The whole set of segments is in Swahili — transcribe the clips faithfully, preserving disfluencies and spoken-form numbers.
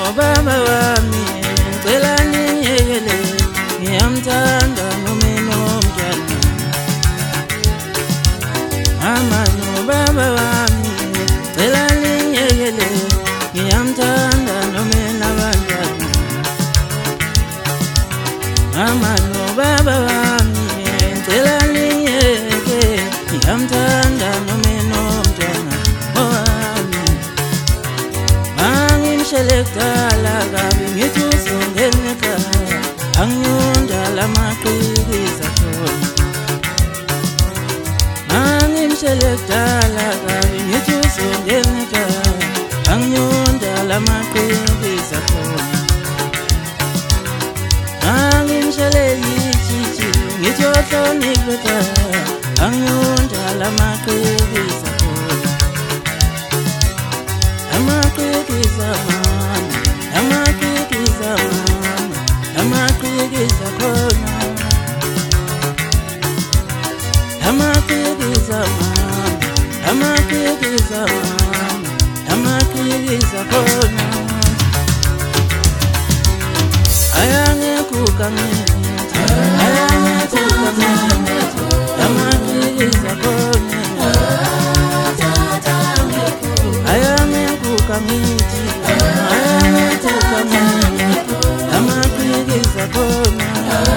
baba wami ngicela niyekele ngiyamthanda noma enomntwana. Mama no baba wami ngicela niyekele ngiyamthanda noma enabantwana. Mama no baba wami ngicela niyekele ngiyamthanda noma enomntwana. Selekala kabi ngithi uzongena ekhaya angiyonda lamaqhikiza khona. Angimselekala kabi ngithi uzongena ekhaya angiyonda lamaqhikiza khona. Angimselelithi ngithi ohloniphe ekhaya angiyonda lamaqhikiza khona. Amaqikiza mama, amaqikiza mama, amaqikiza khona. Amaqikiza mama, amaqikiza mama, amaqikiza khona. Ayangekuka ngithi, ayangekuka ngithi, amaqikiza khona. Kamiti, ayamete kamiti, amaqikiza khona.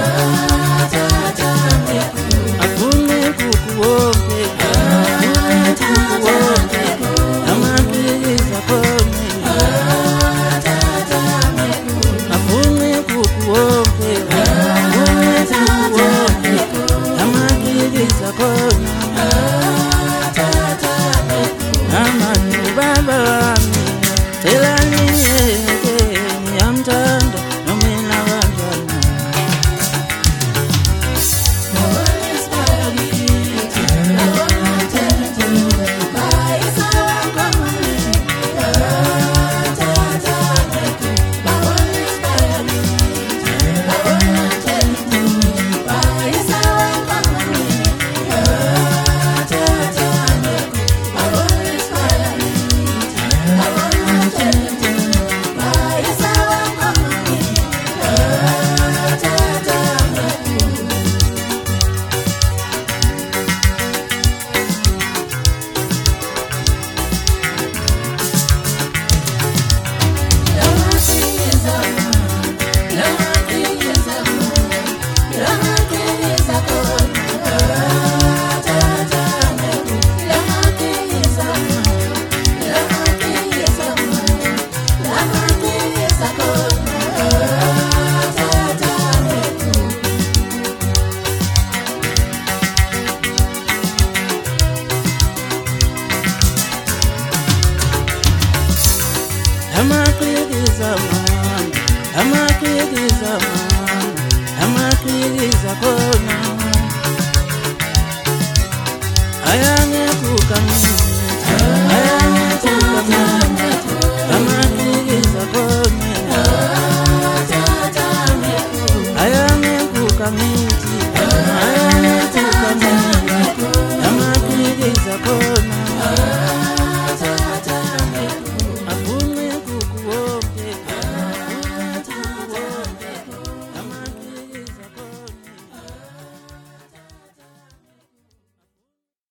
Afune kuku wonke, afune kuku wonke, amaqikiza khona. Afune kuku wonke, afune kuku wonke, amaqikiza khona. Mama no baba wami ngicela niyekele ngiyamthanda noma enabantwana. Amaqikiza mama, amaqikiza mama, amaqikiza khona. Ayangekuka ngithi, ayangekuka ngithi, amaqikiza khona. Ayangekuka ngithi, ayangekuka ngithi, amaqikiza khona.